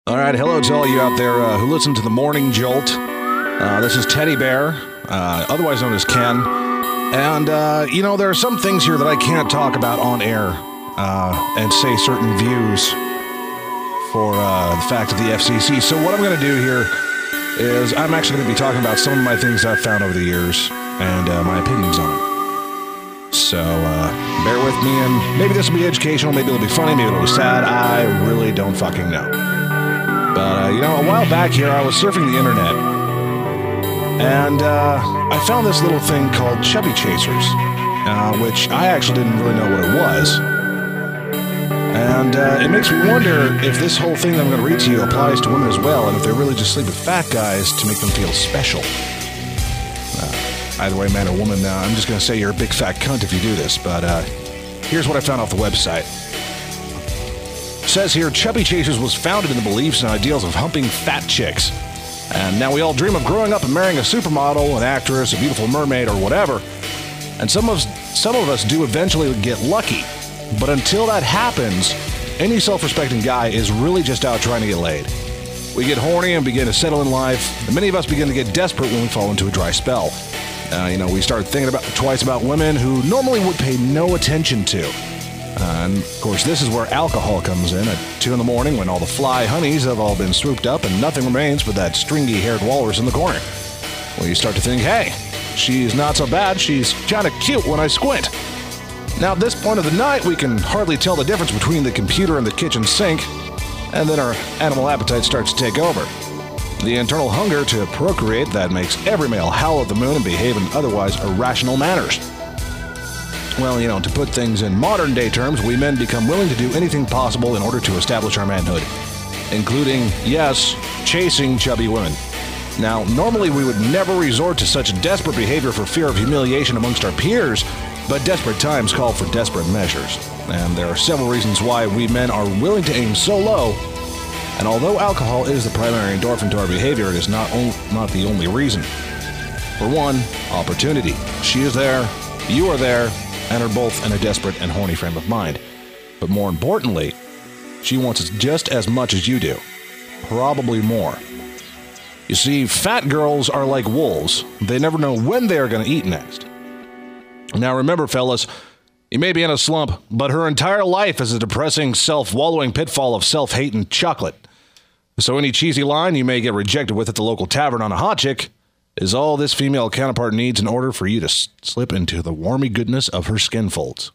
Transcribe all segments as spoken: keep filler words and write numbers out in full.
All right, hello to all you out there uh, who listen to the Morning Jolt. Uh, this is Teddy Bear, uh, otherwise known as Ken. And, uh, you know, there are some things here that I can't talk about on air uh, and say certain views for uh, the fact of the F C C. So what I'm going to do here is I'm actually going to be talking about some of my things I've found over the years and uh, my opinions on them. So uh, bear with me, and maybe this will be educational, maybe it'll be funny, maybe it'll be sad. I really don't fucking know. But, uh, you know, a while back here, I was surfing the internet, and uh, I found this little thing called Chubby Chasers, uh, which I actually didn't really know what it was. And uh, it makes me wonder if this whole thing that I'm going to read to you applies to women as well, and if they really just sleep with fat guys to make them feel special. Uh, either way, man or woman, uh, I'm just going to say you're a big fat cunt if you do this, but uh, here's what I found off the website. It says here, Chubby Chasers was founded in the beliefs and ideals of humping fat chicks. And now we all dream of growing up and marrying a supermodel, an actress, a beautiful mermaid, or whatever. And some of, some of us do eventually get lucky. But until that happens, any self-respecting guy is really just out trying to get laid. We get horny and begin to settle in life, and many of us begin to get desperate when we fall into a dry spell. Uh, you know, we start thinking about twice about women who normally would pay no attention to. Uh, and, of course, this is where alcohol comes in at two in the morning when all the fly honeys have all been swooped up and nothing remains but that stringy-haired walrus in the corner. Well, you start to think, hey, she's not so bad, she's kind of cute when I squint. Now, at this point of the night, we can hardly tell the difference between the computer and the kitchen sink, and then our animal appetite starts to take over. The internal hunger to procreate that makes every male howl at the moon and behave in otherwise irrational manners. Well, you know, to put things in modern-day terms, we men become willing to do anything possible in order to establish our manhood, including, yes, chasing chubby women. Now, normally we would never resort to such desperate behavior for fear of humiliation amongst our peers, but desperate times call for desperate measures. And there are several reasons why we men are willing to aim so low, and although alcohol is the primary endorphin to our behavior, it is not, on- not the only reason. For one, opportunity. She is there, you are there, and are both in a desperate and horny frame of mind. But more importantly, she wants it just as much as you do. Probably more. You see, fat girls are like wolves. They never know when they are going to eat next. Now remember, fellas, you may be in a slump, but her entire life is a depressing, self-wallowing pitfall of self-hate and chocolate. So any cheesy line you may get rejected with at the local tavern on a hot chick is all this female counterpart needs in order for you to s- slip into the warmy goodness of her skin folds.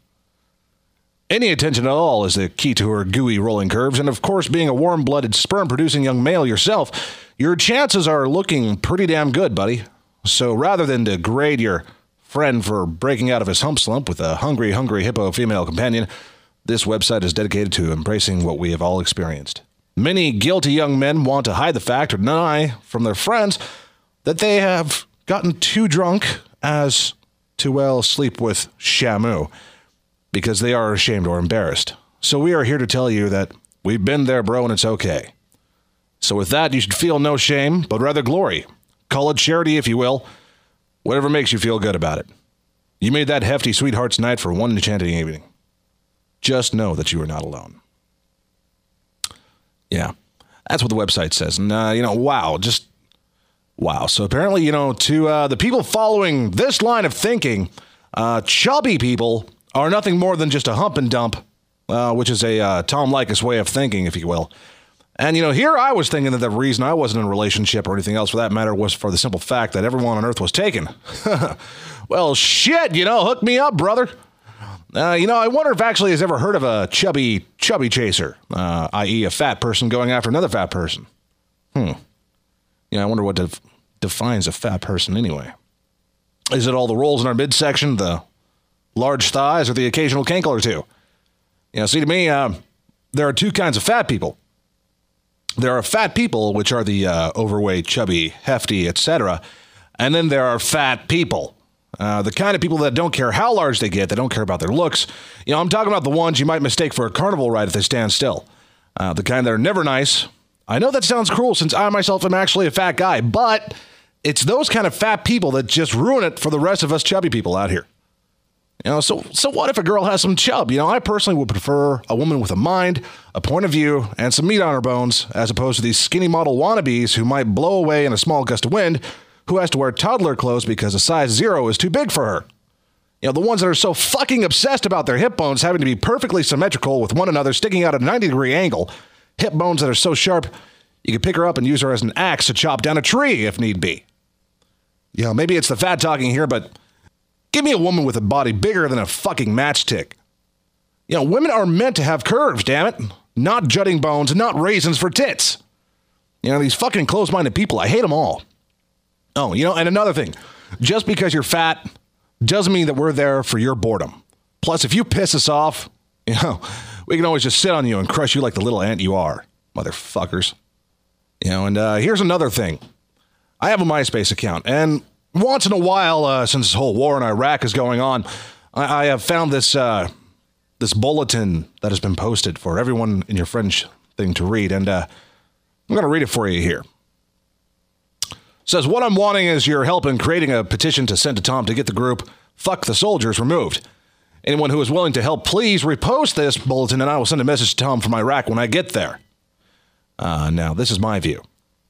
Any attention at all is the key to her gooey rolling curves, and of course, being a warm-blooded, sperm-producing young male yourself, your chances are looking pretty damn good, buddy. So rather than degrade your friend for breaking out of his hump slump with a hungry, hungry hippo female companion, this website is dedicated to embracing what we have all experienced. Many guilty young men want to hide the fact or deny from their friends that they have gotten too drunk as to, well, sleep with Shamu, because they are ashamed or embarrassed. So we are here to tell you that we've been there, bro, and it's okay. So with that, you should feel no shame, but rather glory. Call it charity, if you will. Whatever makes you feel good about it. You made that hefty sweetheart's night for one enchanting evening. Just know that you are not alone. Yeah, that's what the website says. And, uh, you know, wow, just... Wow. So apparently, you know, to uh, the people following this line of thinking, uh, chubby people are nothing more than just a hump and dump, uh, which is a uh, Tom Leykis way of thinking, if you will. And, you know, here I was thinking that the reason I wasn't in a relationship or anything else for that matter was for the simple fact that everyone on Earth was taken. Well, shit, you know, hook me up, brother. Uh, you know, I wonder if actually has ever heard of a chubby, chubby chaser, uh, that is a fat person going after another fat person. Hmm. Yeah, I wonder what def- defines a fat person anyway. Is it all the rolls in our midsection, the large thighs, or the occasional cankle or two? You know, see, to me, uh, there are two kinds of fat people. There are fat people, which are the uh, overweight, chubby, hefty, et cetera. And then there are fat people. Uh, the kind of people that don't care how large they get, they don't care about their looks. You know, I'm talking about the ones you might mistake for a carnival ride if they stand still. Uh, the kind that are never nice. I know that sounds cruel since I myself am actually a fat guy, but it's those kind of fat people that just ruin it for the rest of us chubby people out here. You know, so so what if a girl has some chub? You know, I personally would prefer a woman with a mind, a point of view, and some meat on her bones, as opposed to these skinny model wannabes who might blow away in a small gust of wind, who has to wear toddler clothes because a size zero is too big for her. You know, the ones that are so fucking obsessed about their hip bones having to be perfectly symmetrical with one another, sticking out at a ninety degree angle. Hip bones that are so sharp, you could pick her up and use her as an axe to chop down a tree if need be. You know, maybe it's the fat talking here, but give me a woman with a body bigger than a fucking matchstick. You know, women are meant to have curves, damn it. Not jutting bones, not raisins for tits. You know, these fucking close-minded people, I hate them all. Oh, you know, and another thing. Just because you're fat doesn't mean that we're there for your boredom. Plus, if you piss us off, you know, we can always just sit on you and crush you like the little ant you are, motherfuckers. You know, and uh, here's another thing. I have a MySpace account, and once in a while, uh, since this whole war in Iraq is going on, I, I have found this uh, this bulletin that has been posted for everyone in your friends thing to read, and uh, I'm going to read it for you here. It says, what I'm wanting is your help in creating a petition to send to Tom to get the group Fuck the Soldiers removed. Anyone who is willing to help, please repost this bulletin, and I will send a message to Tom from Iraq when I get there. Uh, now, this is my view.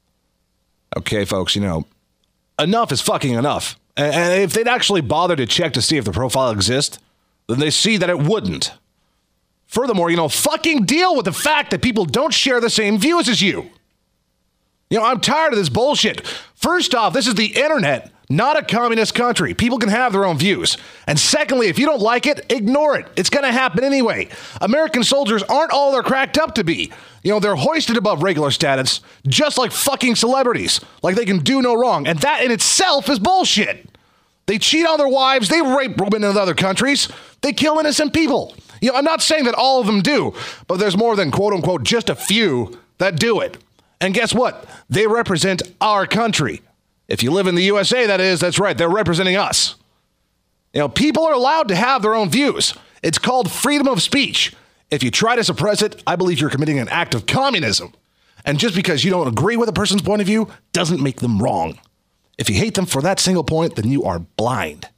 Okay, folks, you know, enough is fucking enough. And if they'd actually bother to check to see if the profile exists, then they see that it wouldn't. Furthermore, you know, fucking deal with the fact that people don't share the same views as you. You know, I'm tired of this bullshit. First off, this is the internet, not a communist country. People can have their own views. And secondly, if you don't like it, ignore it. It's going to happen anyway. American soldiers aren't all they're cracked up to be. You know, they're hoisted above regular status, just like fucking celebrities. Like they can do no wrong. And that in itself is bullshit. They cheat on their wives. They rape women in other countries. They kill innocent people. You know, I'm not saying that all of them do, but there's more than quote unquote just a few that do it. And guess what? They represent our country. If you live in the U S A, that is, that's right. They're representing us. You know, people are allowed to have their own views. It's called freedom of speech. If you try to suppress it, I believe you're committing an act of communism. And just because you don't agree with a person's point of view doesn't make them wrong. If you hate them for that single point, then you are blind.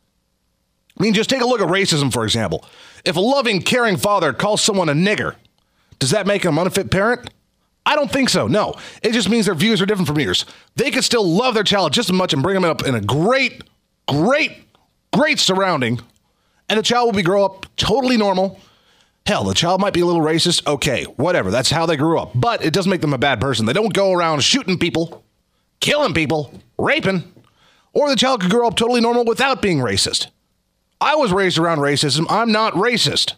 I mean, just take a look at racism, for example. If a loving, caring father calls someone a nigger, does that make him an unfit parent? I don't think so, no. It just means their views are different from yours. They could still love their child just as much and bring them up in a great, great, great surrounding, and the child will be grow up totally normal. Hell, the child might be a little racist. Okay, whatever. That's how they grew up. But it doesn't make them a bad person. They don't go around shooting people, killing people, raping. Or the child could grow up totally normal without being racist. I was raised around racism. I'm not racist.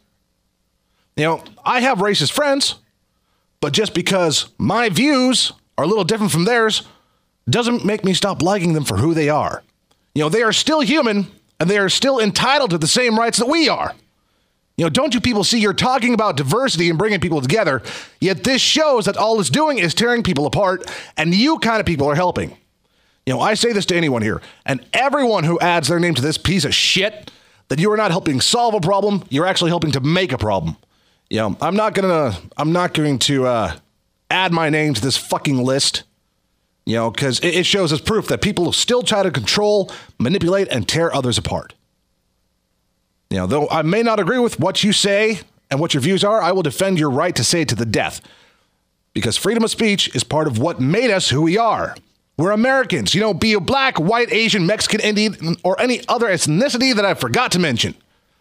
You know, I have racist friends. But just because my views are a little different from theirs doesn't make me stop liking them for who they are. You know, they are still human, and they are still entitled to the same rights that we are. You know, don't you people see you're talking about diversity and bringing people together, yet this shows that all it's doing is tearing people apart, and you kind of people are helping. You know, I say this to anyone here, and everyone who adds their name to this piece of shit, that you are not helping solve a problem, you're actually helping to make a problem. You know, I'm not gonna, I'm not going to uh, add my name to this fucking list, you know, because it, it shows as proof that people still try to control, manipulate, and tear others apart. You know, though I may not agree with what you say and what your views are, I will defend your right to say it to the death. Because freedom of speech is part of what made us who we are. We're Americans, you know, be you black, white, Asian, Mexican, Indian, or any other ethnicity that I forgot to mention.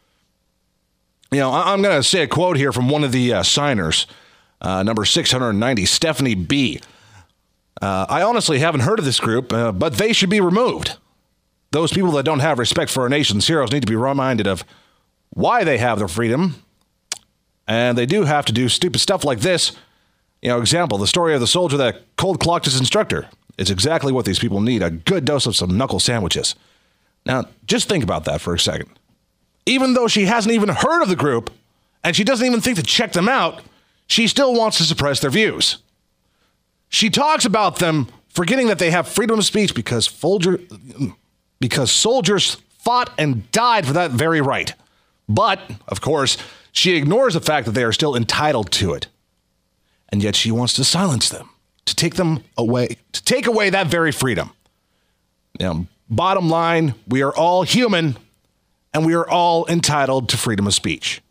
You know, I'm going to say a quote here from one of the uh, signers, uh, number six hundred ninety, Stephanie B. Uh, I honestly haven't heard of this group, uh, but they should be removed. Those people that don't have respect for our nation's heroes need to be reminded of why they have their freedom. And they do have to do stupid stuff like this. You know, example, the story of the soldier that cold clocked his instructor. It's exactly what these people need, a good dose of some knuckle sandwiches. Now, just think about that for a second. Even though she hasn't even heard of the group, and she doesn't even think to check them out, she still wants to suppress their views. She talks about them forgetting that they have freedom of speech because, Folger, because soldiers fought and died for that very right. But, of course, she ignores the fact that they are still entitled to it. And yet she wants to silence them, to take them away, to take away that very freedom. Now, bottom line, we are all human. and we are all entitled to freedom of speech.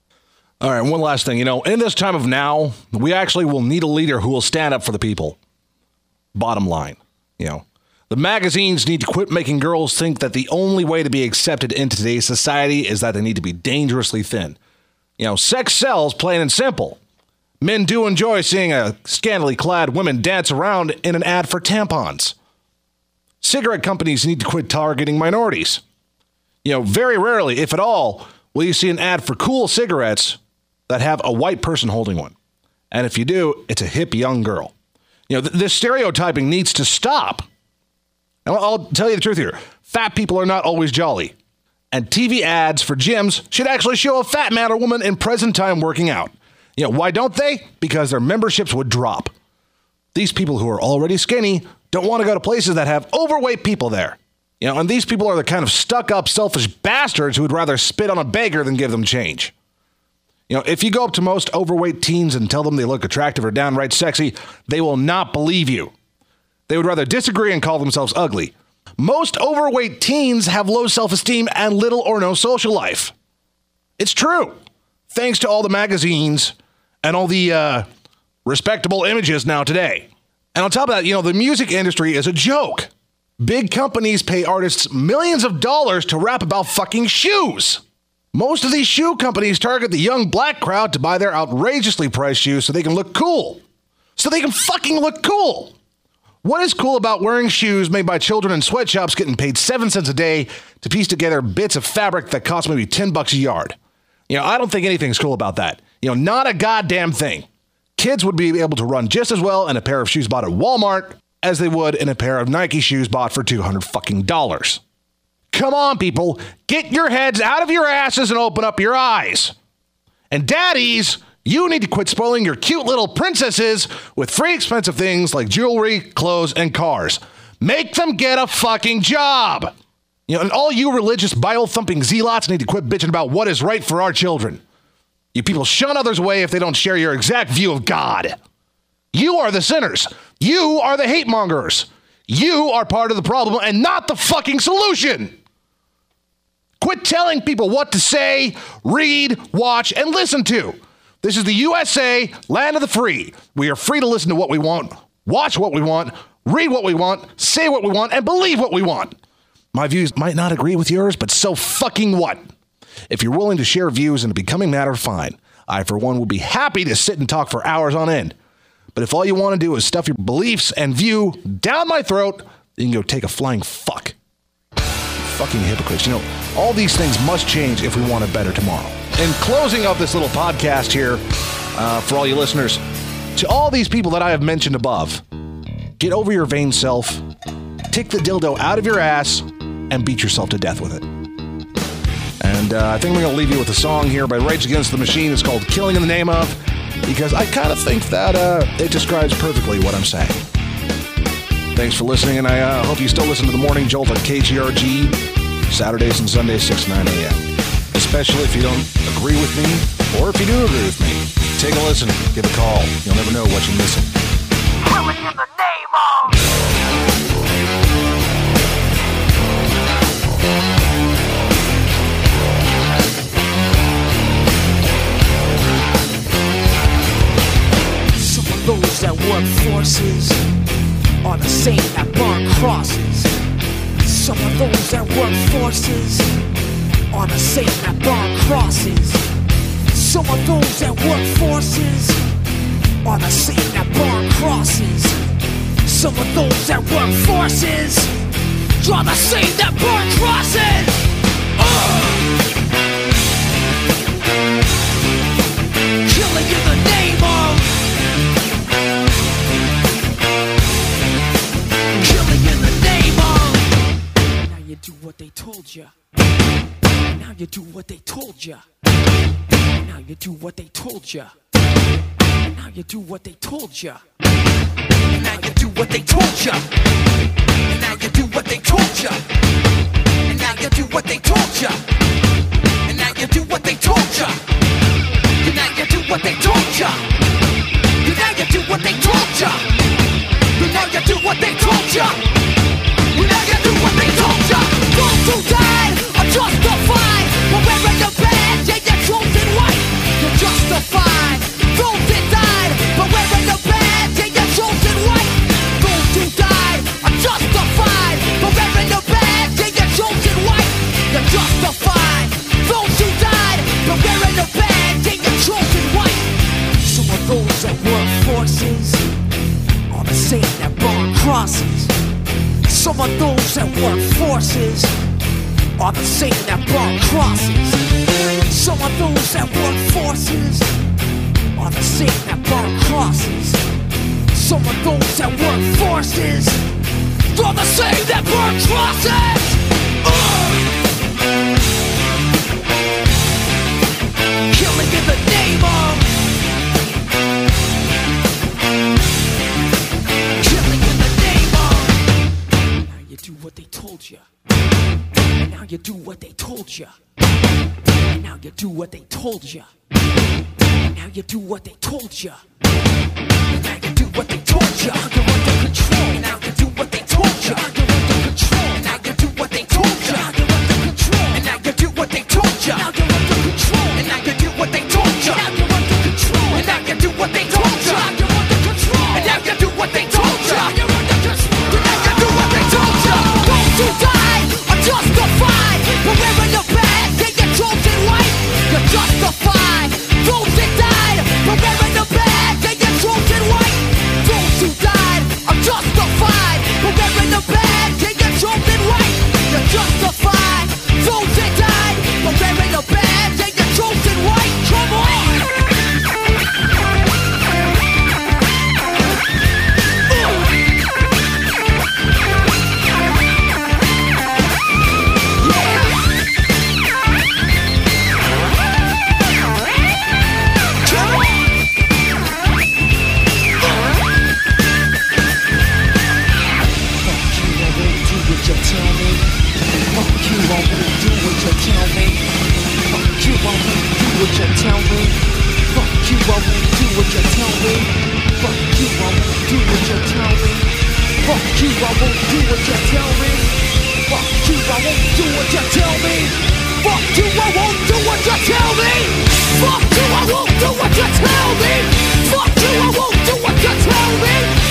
All right, one last thing. You know, in this time of now, we actually will need a leader who will stand up for the people. Bottom line, you know, the magazines need to quit making girls think that the only way to be accepted in today's society is that they need to be dangerously thin. You know, sex sells, plain and simple. Men do enjoy seeing a scantily clad woman dance around in an ad for tampons. Cigarette companies need to quit targeting minorities. You know, very rarely, if at all, will you see an ad for cool cigarettes that have a white person holding one. And if you do, it's a hip young girl. You know, th- this stereotyping needs to stop. And I'll, I'll tell you the truth here. Fat people are not always jolly. And T V ads for gyms should actually show a fat man or woman in present time working out. You know, why don't they? Because their memberships would drop. These people who are already skinny don't want to go to places that have overweight people there. You know, and these people are the kind of stuck-up, selfish bastards who would rather spit on a beggar than give them change. You know, if you go up to most overweight teens and tell them they look attractive or downright sexy, they will not believe you. They would rather disagree and call themselves ugly. Most overweight teens have low self-esteem and little or no social life. It's true. Thanks to all the magazines and all the uh, respectable images now today. And on top of that, you know, the music industry is a joke. Big companies pay artists millions of dollars to rap about fucking shoes. Most of these shoe companies target the young black crowd to buy their outrageously priced shoes so they can look cool. So they can fucking look cool. What is cool about wearing shoes made by children in sweatshops getting paid seven cents a day to piece together bits of fabric that cost maybe ten bucks a yard? You know, I don't think anything's cool about that. You know, not a goddamn thing. Kids would be able to run just as well in a pair of shoes bought at Walmart as they would in a pair of Nike shoes bought for two hundred fucking dollars. Come on, people. Get your heads out of your asses and open up your eyes. And daddies, you need to quit spoiling your cute little princesses with free expensive things like jewelry, clothes, and cars. Make them get a fucking job. You know, and all you religious Bible-thumping zealots need to quit bitching about what is right for our children. You people shun others away if they don't share your exact view of God. You are the sinners. You are the hate mongers. You are part of the problem and not the fucking solution. Quit telling people what to say, read, watch, and listen to. This is the U S A, land of the free. We are free to listen to what we want, watch what we want, read what we want, say what we want, and believe what we want. My views might not agree with yours, but so fucking what? If you're willing to share views in a becoming matter, fine. I, for one, would be happy to sit and talk for hours on end. But if all you want to do is stuff your beliefs and view down my throat, you can go take a flying fuck. You fucking hypocrites. You know, all these things must change if we want a better tomorrow. In closing of this little podcast here, uh, for all you listeners, to all these people that I have mentioned above, get over your vain self, take the dildo out of your ass, and beat yourself to death with it. And uh, I think I'm going to leave you with a song here by Rage Against the Machine. It's called Killing in the Name Of, because I kind of think that uh, it describes perfectly what I'm saying. Thanks for listening, and I uh, hope you still listen to the Morning Jolt on K G R G, Saturdays and Sundays, six to nine a.m. Especially if you don't agree with me, or if you do agree with me. Take a listen, give a call. You'll never know what you're missing. Killing in the name of... Some of those that work forces are the same that burn crosses. Some of those that work forces are the same that burn crosses. Some of those that work forces are the same that burn crosses. Some of those that work forces are the same that burn crosses. Uh! Killing in the name of. Killing in the name of. Now you do what they told you. Now you do what they told you. Now you do what they told you. Now you do what they told you. Now you do what they told you. Now you do what they told you. Now you do what they told you. Now you do what they told you. Now you do what they told you. Now you do what they told you. Now you do what they told you. Now you do what they told you. Those who died are justified. crosses. Some of those that work forces are the same that burn crosses. Some of those that work forces are the same that burn crosses. Some of those that work forces are the same that burn crosses. Uh! Killing in the name of, killing in the name of. Now you do what they told you. And now you do what they told you. And now you do what they told you. And now you do what they told you. And now you do what they told you. You're under control. And now you do what they told you. You're under control. And now you do what they told you. You're under control. And now you do what they told you. Now you're under control. And now you do what they told you. Now you're under control. And now you do what they told you. You're under control. And now you do what they told you. You're under control. And now you do what they told you. Those who died are justified. But wearing the badge, they get chosen white. You're justified. Those that died, but wearing the badge, they get chosen white. Those who died are justified. But wearing the badge, they get chosen white. You're justified. Those that died, but wearing the badge, they get chosen white. Come on. What you tell me? Fuck you, I won't do what you tell me. Fuck you, I won't do what you tell me. Fuck you, I won't do what you tell me. Fuck you, I won't do what you tell me. Fuck you, I won't do what you tell me. Fuck you, I won't do what you tell me. Fuck you, I won't do what you tell me.